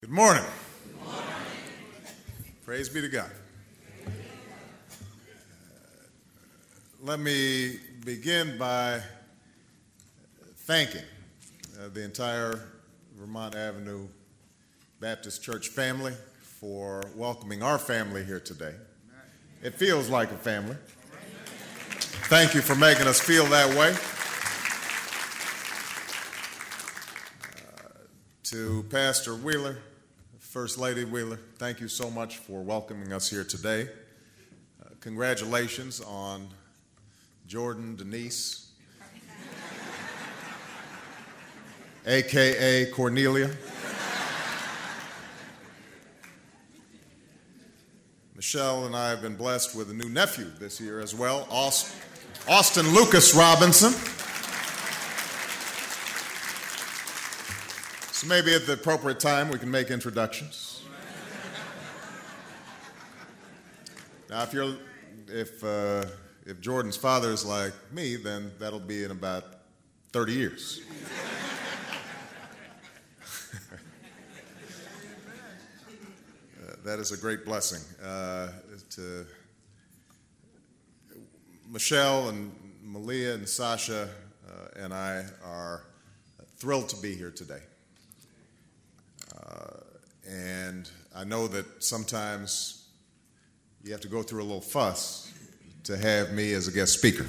Good morning. Praise be to God. Let me begin by thanking the entire Vermont Avenue Baptist Church family for welcoming our family here today. It feels like a family. Thank you for making us feel that way. To Pastor Wheeler, First Lady Wheeler, thank you so much for welcoming us here today. Congratulations on Jordan Denise, a.k.a. Cornelia. Michelle and I have been blessed with a new nephew this year as well, Austin Lucas Robinson. So maybe at the appropriate time we can make introductions. Now, if Jordan's father is like me, then that'll be in about 30 years. That is a great blessing. To Michelle and Malia and Sasha and I are thrilled to be here today. And I know that sometimes you have to go through a little fuss to have me as a guest speaker.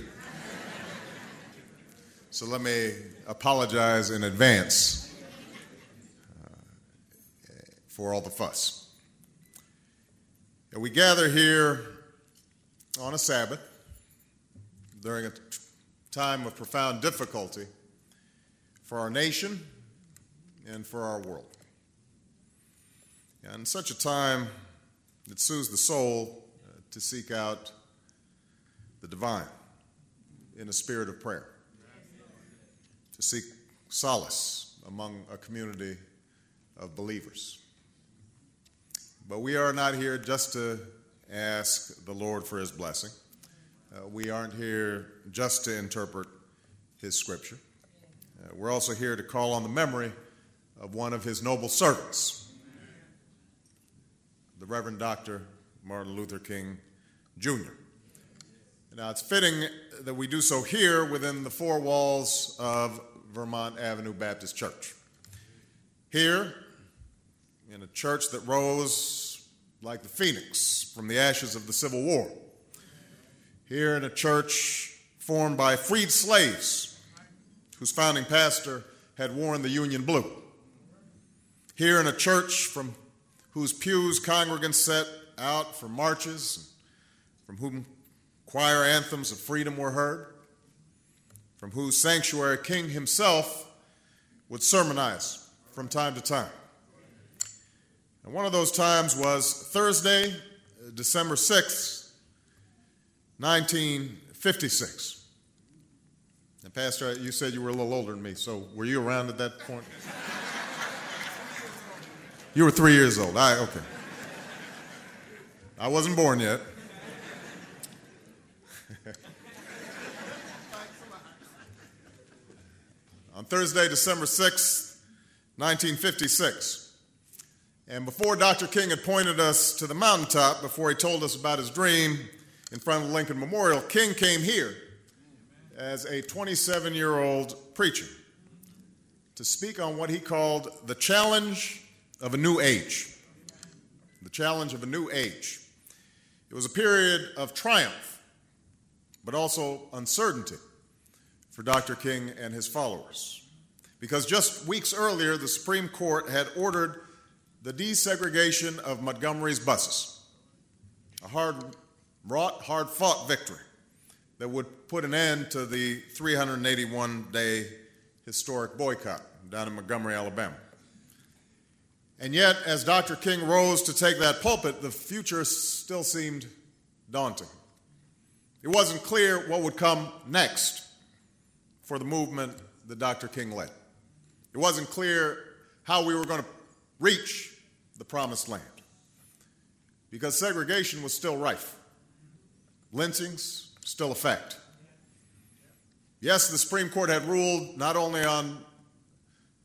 So let me apologize in advance for all the fuss. We gather here on a Sabbath during a time of profound difficulty for our nation and for our world. And in such a time, it soothes the soul to seek out the divine in a spirit of prayer, to seek solace among a community of believers. But we are not here just to ask the Lord for his blessing. We aren't here just to interpret his scripture. We're also here to call on the memory of one of his noble servants, the Reverend Dr. Martin Luther King, Jr. Now, it's fitting that we do so here within the four walls of Vermont Avenue Baptist Church. Here, in a church that rose like the phoenix from the ashes of the Civil War. Here in a church formed by freed slaves whose founding pastor had worn the Union blue. Here in a church from whose pews congregants set out for marches, from whom choir anthems of freedom were heard, from whose sanctuary King himself would sermonize from time to time. And one of those times was Thursday, December 6th, 1956. And Pastor, you said you were a little older than me, so were you around at that point? You were 3 years old. Okay. I wasn't born yet. On Thursday, December 6th, 1956. And before Dr. King had pointed us to the mountaintop, before he told us about his dream in front of the Lincoln Memorial, King came here as a 27-year-old preacher to speak on what he called the challenge of a new age. The challenge of a new age. It was a period of triumph, but also uncertainty for Dr. King and his followers. Because just weeks earlier, the Supreme Court had ordered the desegregation of Montgomery's buses. A hard-wrought, hard-fought victory that would put an end to the 381-day historic boycott down in Montgomery, Alabama. And yet, as Dr. King rose to take that pulpit, the future still seemed daunting. It wasn't clear what would come next for the movement that Dr. King led. It wasn't clear how we were going to reach the promised land, because segregation was still rife. Lynchings still a fact. Yes, the Supreme Court had ruled not only on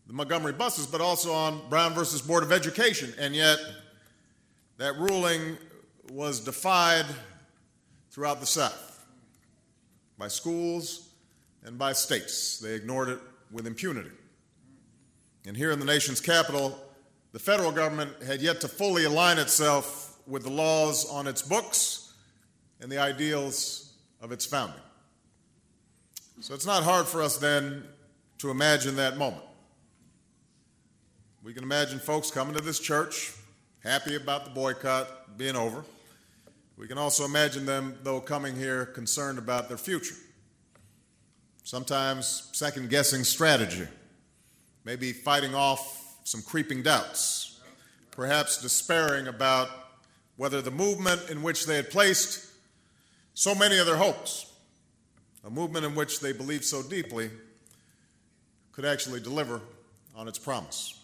the Montgomery buses, but also on Brown versus Board of Education. And yet, that ruling was defied throughout the South by schools and by states. They ignored it with impunity. And here in the nation's capital, the federal government had yet to fully align itself with the laws on its books and the ideals of its founding. So it's not hard for us then to imagine that moment. We can imagine folks coming to this church, happy about the boycott being over. We can also imagine them, though, coming here concerned about their future. Sometimes second-guessing strategy, maybe fighting off some creeping doubts, perhaps despairing about whether the movement in which they had placed so many of their hopes, a movement in which they believed so deeply, could actually deliver on its promise.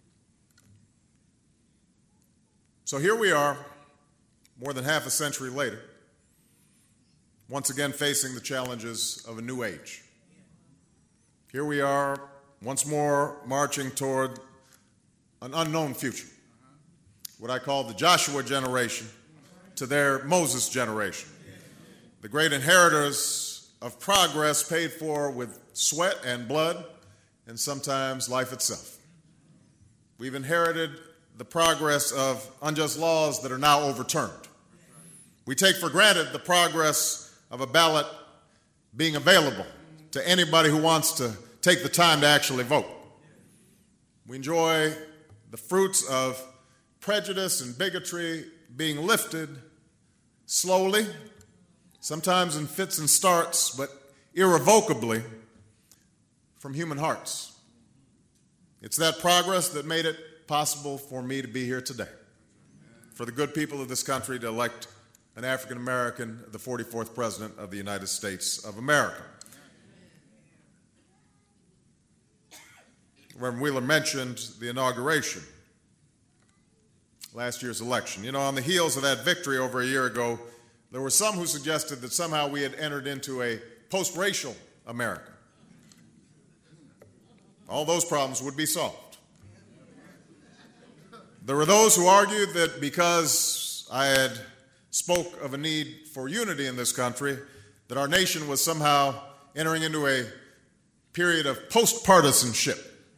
So here we are, more than half a century later, once again facing the challenges of a new age. Here we are, once more marching toward an unknown future, what I call the Joshua generation to their Moses generation, the great inheritors of progress paid for with sweat and blood and sometimes life itself. We've inherited the progress of unjust laws that are now overturned. We take for granted the progress of a ballot being available to anybody who wants to take the time to actually vote. We enjoy the fruits of prejudice and bigotry being lifted slowly, sometimes in fits and starts, but irrevocably from human hearts. It's that progress that made it possible for me to be here today, for the good people of this country to elect an African American, the 44th President of the United States of America. Reverend Wheeler mentioned the inauguration, last year's election. You know, on the heels of that victory over a year ago, there were some who suggested that somehow we had entered into a post-racial America. All those problems would be solved. There were those who argued that because I had spoke of a need for unity in this country, that our nation was somehow entering into a period of post-partisanship.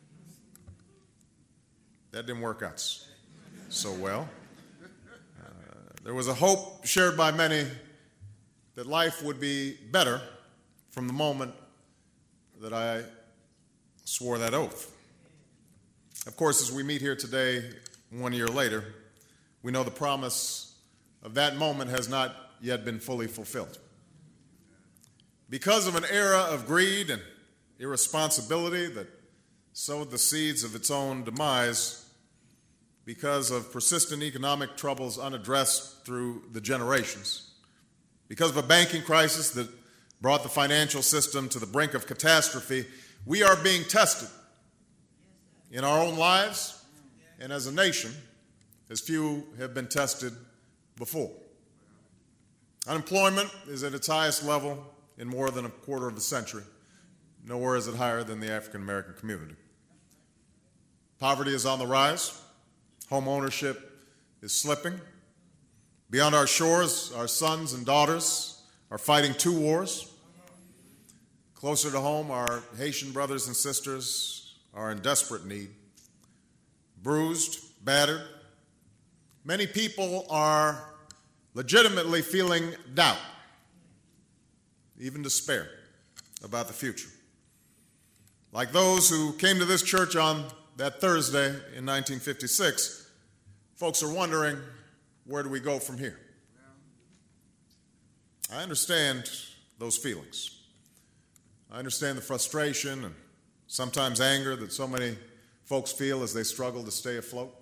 That didn't work out so well. There was a hope shared by many that life would be better from the moment that I swore that oath. Of course, as we meet here today, 1 year later, we know the promise of that moment has not yet been fully fulfilled. Because of an era of greed and irresponsibility that sowed the seeds of its own demise, because of persistent economic troubles unaddressed through the generations, because of a banking crisis that brought the financial system to the brink of catastrophe, we are being tested in our own lives and as a nation, as few have been tested before. Unemployment is at its highest level in more than a quarter of a century. Nowhere is it higher than the African American community. Poverty is on the rise. Home ownership is slipping. Beyond our shores, our sons and daughters are fighting two wars. Closer to home, our Haitian brothers and sisters are in desperate need. Bruised, battered. Many people are legitimately feeling doubt, even despair about the future. Like those who came to this church on that Thursday in 1956, folks are wondering, where do we go from here? I understand those feelings. I understand the frustration and sometimes anger that so many folks feel as they struggle to stay afloat.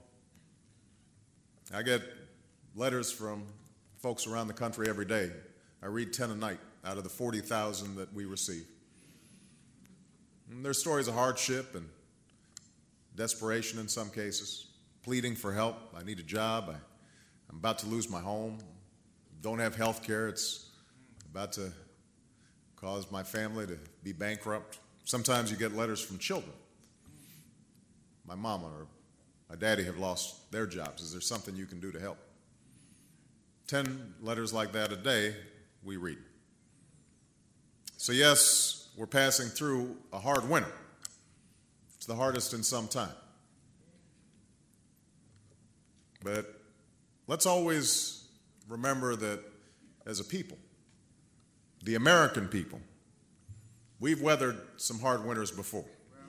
I get letters from folks around the country every day. I read 10 a night out of the 40,000 that we receive. And there's stories of hardship and desperation in some cases, pleading for help. I need a job. I'm about to lose my home. Don't have health care. It's about to cause my family to be bankrupt. Sometimes you get letters from children my mama or my daddy have lost their jobs. Is there something you can do to help? 10 letters like that a day we read. So yes, we're passing through a hard winter. It's the hardest in some time. But let's always remember that as a people, the American people, we've weathered some hard winters before.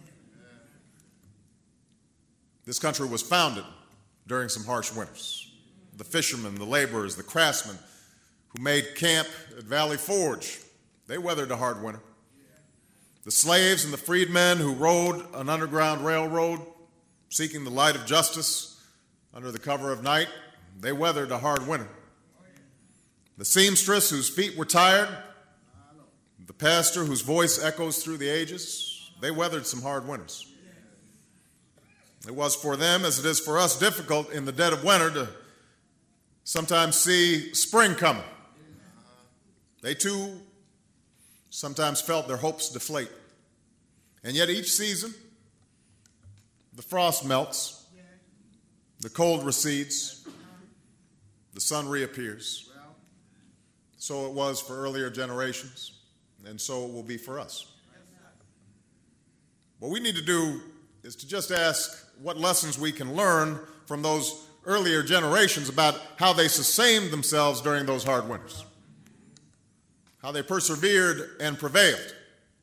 This country was founded during some harsh winters. The fishermen, the laborers, the craftsmen who made camp at Valley Forge, they weathered a hard winter. The slaves and the freedmen who rode an underground railroad seeking the light of justice under the cover of night, they weathered a hard winter. The seamstress whose feet were tired, the pastor whose voice echoes through the ages, they weathered some hard winters. It was for them, as it is for us, difficult in the dead of winter to sometimes see spring coming. They too sometimes felt their hopes deflate. And yet each season, the frost melts, the cold recedes, the sun reappears. So it was for earlier generations, and so it will be for us. What we need to do is to just ask what lessons we can learn from those earlier generations about how they sustained themselves during those hard winters, how they persevered and prevailed.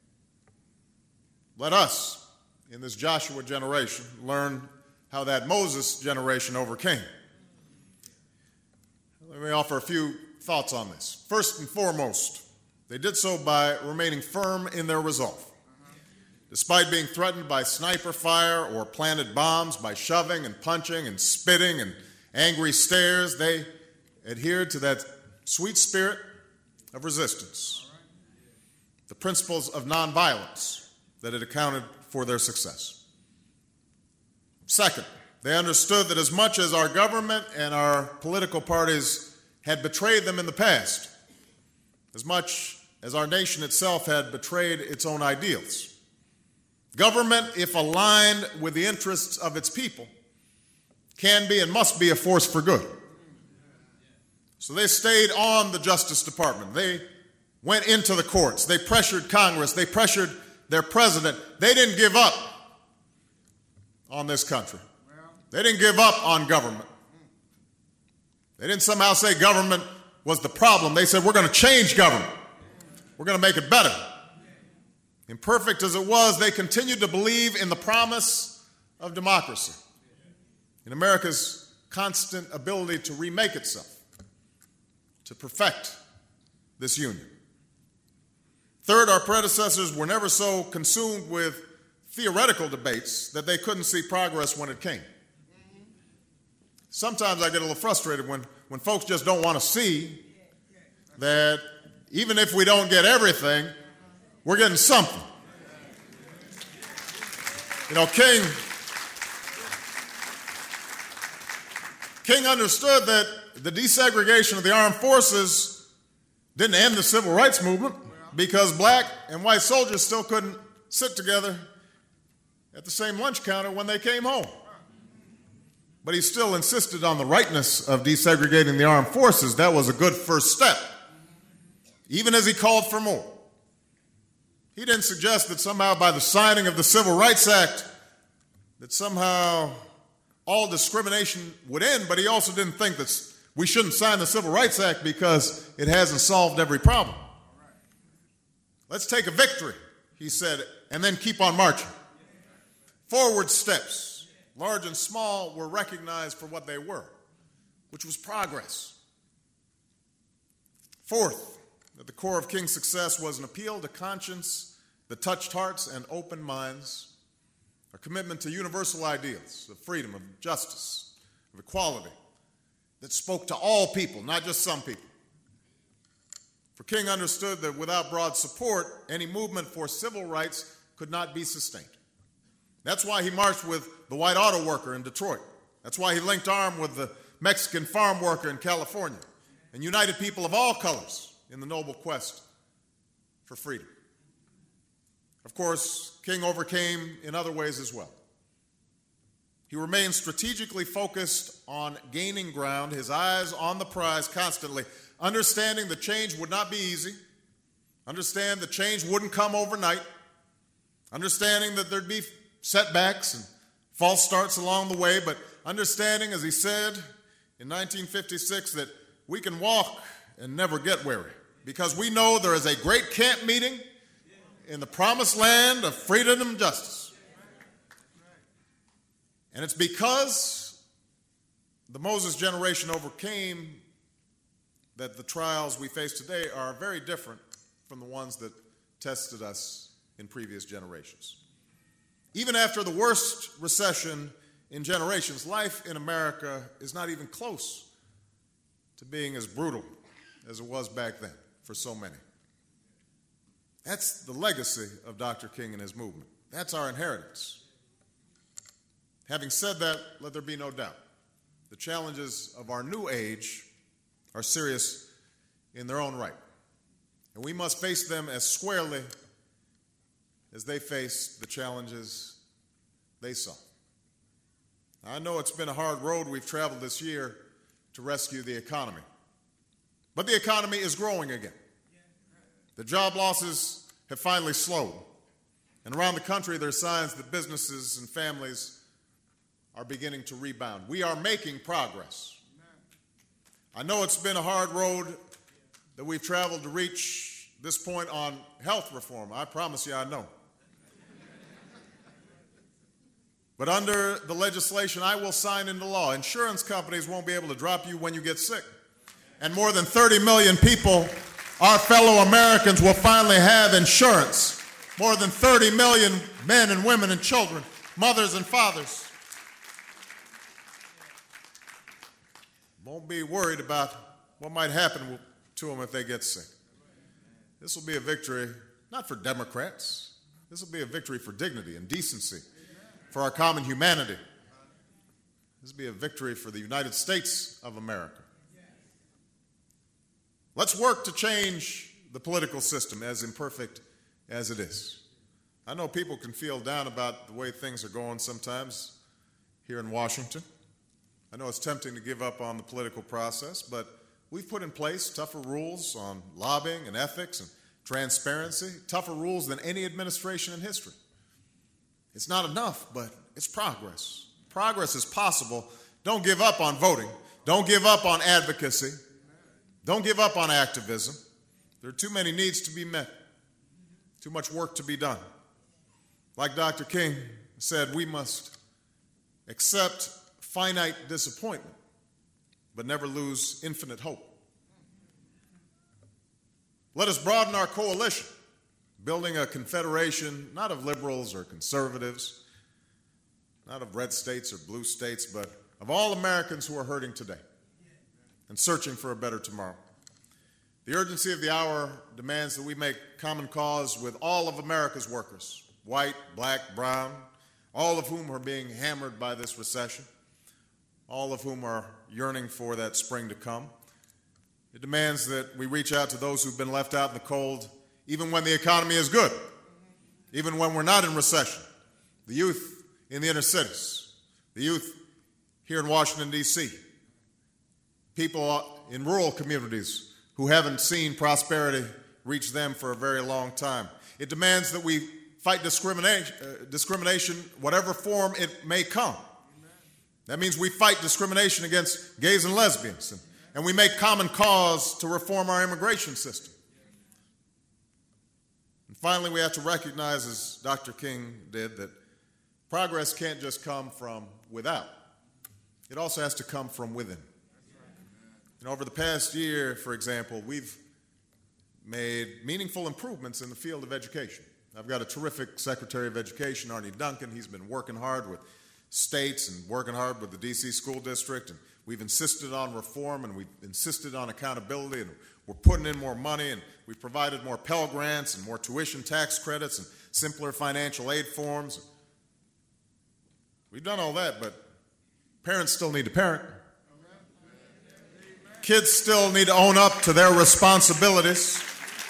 Let us, in this Joshua generation, learn how that Moses generation overcame. Let me offer a few thoughts on this. First and foremost, they did so by remaining firm in their resolve. Despite being threatened by sniper fire or planted bombs, by shoving and punching and spitting and angry stares, they adhered to that sweet spirit of resistance, the principles of nonviolence that had accounted for their success. Second, they understood that as much as our government and our political parties had betrayed them in the past, as much as our nation itself had betrayed its own ideals, government, if aligned with the interests of its people, can be and must be a force for good. So they stayed on the Justice Department. They went into the courts. They pressured Congress. They pressured their president. They didn't give up on this country. They didn't give up on government. They didn't somehow say government was the problem. They said, we're going to change government. We're going to make it better. Imperfect as it was, they continued to believe in the promise of democracy, in America's constant ability to remake itself, to perfect this union. Third, our predecessors were never so consumed with theoretical debates that they couldn't see progress when it came. Sometimes I get a little frustrated when folks just don't want to see that even if we don't get everything, we're getting something. You know, King understood that the desegregation of the armed forces didn't end the civil rights movement because black and white soldiers still couldn't sit together at the same lunch counter when they came home. But he still insisted on the rightness of desegregating the armed forces. That was a good first step, even as he called for more. He didn't suggest that somehow by the signing of the Civil Rights Act that somehow all discrimination would end, but he also didn't think that we shouldn't sign the Civil Rights Act because it hasn't solved every problem. Let's take a victory, he said, and then keep on marching. Forward steps, large and small, were recognized for what they were, which was progress. Fourth, at the core of King's success was an appeal to conscience that touched hearts and opened minds, a commitment to universal ideals of freedom, of justice, of equality, that spoke to all people, not just some people. For King understood that without broad support, any movement for civil rights could not be sustained. That's why he marched with the white auto worker in Detroit. That's why he linked arm with the Mexican farm worker in California and united people of all colors in the noble quest for freedom. Of course, King overcame in other ways as well. He remained strategically focused on gaining ground, his eyes on the prize constantly, understanding the change would not be easy, understand the change wouldn't come overnight, understanding that there'd be setbacks and false starts along the way, but understanding, as he said in 1956, that we can walk and never get weary because we know there is a great camp meeting in the promised land of freedom and justice. And it's because the Moses generation overcame that the trials we face today are very different from the ones that tested us in previous generations. Even after the worst recession in generations, life in America is not even close to being as brutal as it was back then for so many. That's the legacy of Dr. King and his movement. That's our inheritance. Having said that, let there be no doubt. The challenges of our new age are serious in their own right. And we must face them as squarely as they faced the challenges they saw. I know it's been a hard road we've traveled this year to rescue the economy. But the economy is growing again. The job losses have finally slowed. And around the country, there are signs that businesses and families are beginning to rebound. We are making progress. I know it's been a hard road that we've traveled to reach this point on health reform. I promise you I know. But under the legislation I will sign into law, insurance companies won't be able to drop you when you get sick. And more than 30 million people, our fellow Americans, will finally have insurance. More than 30 million men and women and children, mothers and fathers, won't be worried about what might happen to them if they get sick. This will be a victory, not for Democrats. This will be a victory for dignity and decency, for our common humanity. This will be a victory for the United States of America. Let's work to change the political system, as imperfect as it is. I know people can feel down about the way things are going sometimes here in Washington. I know it's tempting to give up on the political process, but we've put in place tougher rules on lobbying and ethics and transparency, tougher rules than any administration in history. It's not enough, but it's progress. Progress is possible. Don't give up on voting. Don't give up on advocacy. Don't give up on activism. There are too many needs to be met, too much work to be done. Like Dr. King said, we must accept finite disappointment, but never lose infinite hope. Let us broaden our coalition, building a confederation not of liberals or conservatives, not of red states or blue states, but of all Americans who are hurting today and searching for a better tomorrow. The urgency of the hour demands that we make common cause with all of America's workers, white, black, brown, all of whom are being hammered by this recession, all of whom are yearning for that spring to come. It demands that we reach out to those who've been left out in the cold, even when the economy is good, even when we're not in recession. The youth in the inner cities, the youth here in Washington, D.C., people in rural communities who haven't seen prosperity reach them for a very long time. It demands that we fight discrimination, whatever form it may come. That means we fight discrimination against gays and lesbians, and we make common cause to reform our immigration system. And finally, we have to recognize, as Dr. King did, that progress can't just come from without. It also has to come from within. And over the past year, for example, we've made meaningful improvements in the field of education. I've got a terrific Secretary of Education, Arne Duncan. He's been working hard with states and working hard with the D.C. School District, and we've insisted on reform and we've insisted on accountability, and we're putting in more money, and we've provided more Pell Grants and more tuition tax credits and simpler financial aid forms. We've done all that, but parents still need to parent. Kids still need to own up to their responsibilities.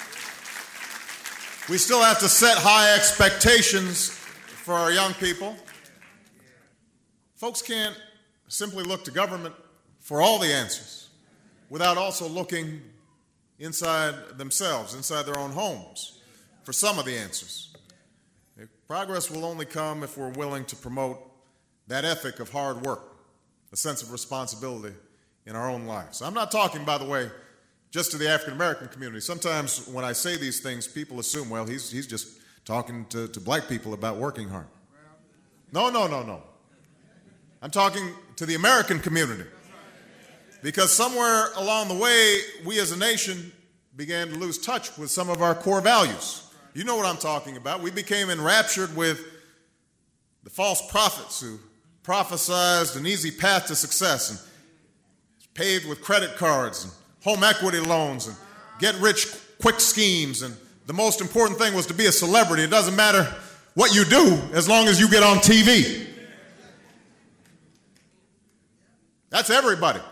We still have to set high expectations for our young people. Folks can't simply look to government for all the answers without also looking inside themselves, inside their own homes, for some of the answers. Progress will only come if we're willing to promote that ethic of hard work, a sense of responsibility in our own lives. I'm not talking, by the way, just to the African American community. Sometimes when I say these things, people assume, well, he's just talking to black people about working hard. No. I'm talking to the American community. Because somewhere along the way, we as a nation began to lose touch with some of our core values. You know what I'm talking about. We became enraptured with the false prophets who prophesized an easy path to success and paved with credit cards and home equity loans and get-rich-quick schemes. And the most important thing was to be a celebrity. It doesn't matter what you do as long as you get on TV. That's everybody.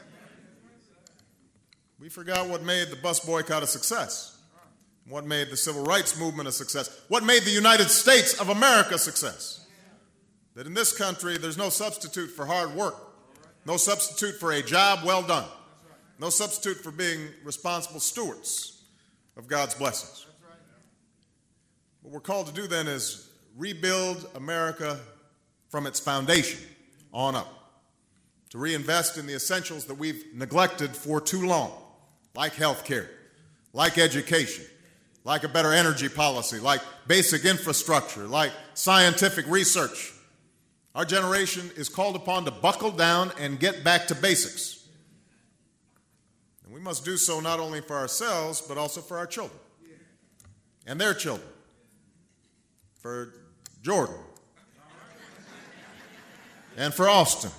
We forgot what made the bus boycott a success, what made the civil rights movement a success, what made the United States of America a success. That in this country, there's no substitute for hard work, no substitute for a job well done, no substitute for being responsible stewards of God's blessings. What we're called to do then is rebuild America from its foundation on up, to reinvest in the essentials that we've neglected for too long, like health care, like education, like a better energy policy, like basic infrastructure, like scientific research. Our generation is called upon to buckle down and get back to basics. And we must do so not only for ourselves, but also for our children and their children, for Jordan and for Austin.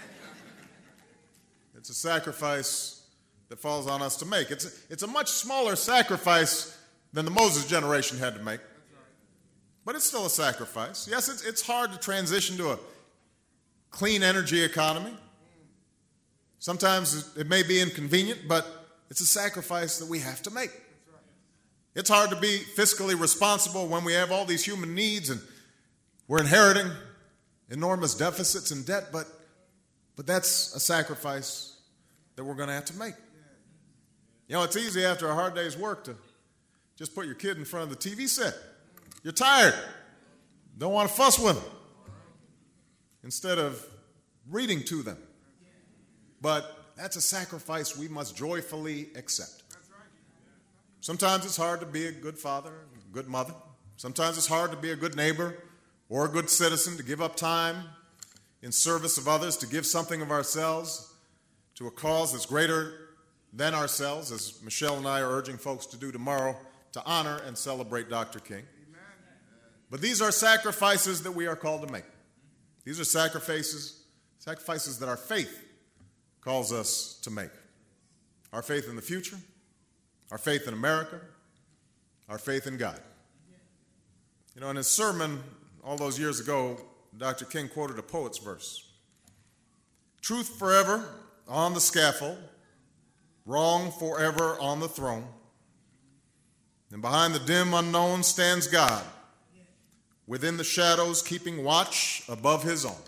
It's a sacrifice that falls on us to make. It's a much smaller sacrifice than the Moses generation had to make. But it's still a sacrifice. Yes, it's hard to transition to a clean energy economy. Sometimes it may be inconvenient, but it's a sacrifice that we have to make. It's hard to be fiscally responsible when we have all these human needs and we're inheriting enormous deficits and debt, but that's a sacrifice that we're going to have to make. You know, it's easy after a hard day's work to just put your kid in front of the TV set. You're tired. Don't want to fuss with them. Instead of reading to them. But that's a sacrifice we must joyfully accept. Sometimes it's hard to be a good father, a good mother. Sometimes it's hard to be a good neighbor or a good citizen, to give up time in service of others, to give something of ourselves to a cause that's greater than ourselves, as Michelle and I are urging folks to do tomorrow, to honor and celebrate Dr. King. But these are sacrifices that we are called to make. These are sacrifices that our faith calls us to make. Our faith in the future, our faith in America, our faith in God. You know, in his sermon all those years ago, Dr. King quoted a poet's verse. Truth forever on the scaffold, wrong forever on the throne, and behind the dim unknown stands God, within the shadows keeping watch above his own.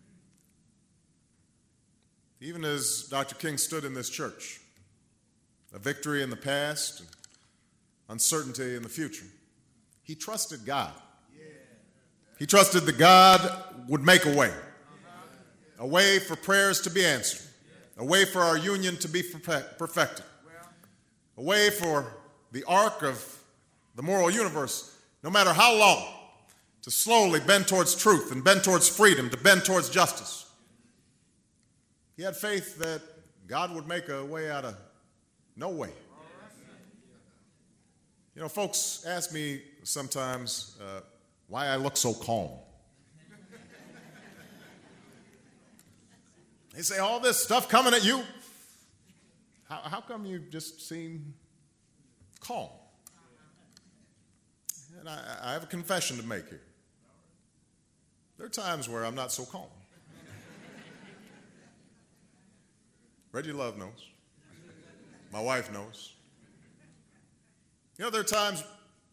Even as Dr. King stood in this church, a victory in the past, and uncertainty in the future, he trusted God. He trusted that God would make a way for prayers to be answered, a way for our union to be perfected, a way for the arc of the moral universe, no matter how long, to slowly bend towards truth and bend towards freedom, to bend towards justice. He had faith that God would make a way out of no way. You know, folks ask me sometimes why I look so calm. They say, all this stuff coming at you, how come you just seem calm? And I have a confession to make here. There are times where I'm not so calm. Reggie Love knows. My wife knows. You know, there are times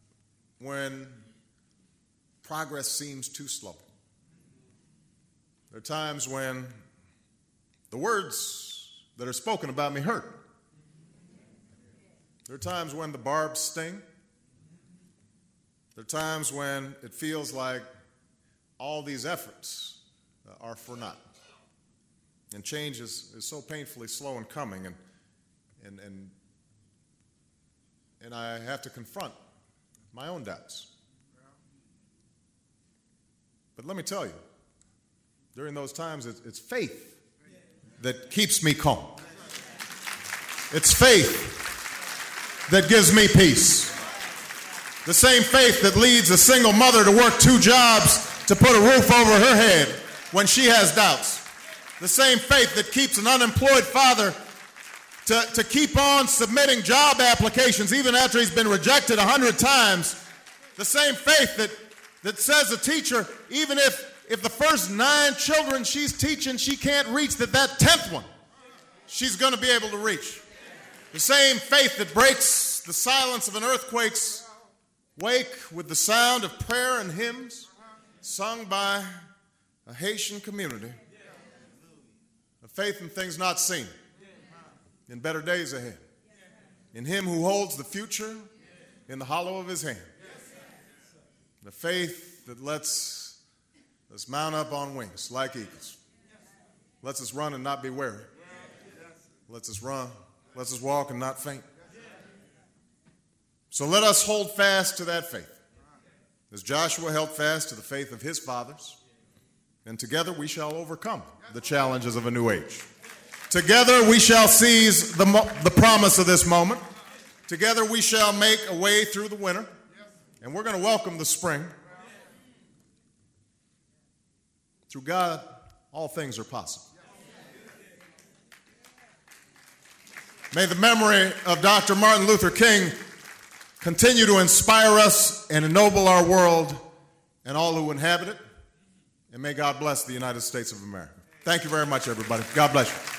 when progress seems too slow. There are times when the words that are spoken about me hurt. There are times when the barbs sting. There are times when it feels like all these efforts are for naught. And change is so painfully slow in coming, and I have to confront my own doubts. But let me tell you, during those times, it's faith that keeps me calm. It's faith that gives me peace. The same faith that leads a single mother to work 2 jobs to put a roof over her head when she has doubts. The same faith that keeps an unemployed father to keep on submitting job applications even after he's been rejected 100 times. The same faith that says a teacher, even if the first 9 children she's teaching she can't reach, that 10th one she's going to be able to reach. The same faith that breaks the silence of an earthquake's wake with the sound of prayer and hymns sung by a Haitian community. A faith in things not seen, in better days ahead, in him who holds the future in the hollow of his hand. The faith that lets us mount up on wings like eagles, lets us run and not be weary, lets us run, lets us walk and not faint. So let us hold fast to that faith, as Joshua held fast to the faith of his fathers, and together we shall overcome the challenges of a new age. Together we shall seize the promise of this moment. Together we shall make a way through the winter, and we're going to welcome the spring. Through God, all things are possible. May the memory of Dr. Martin Luther King continue to inspire us and ennoble our world and all who inhabit it. And may God bless the United States of America. Thank you very much, everybody. God bless you.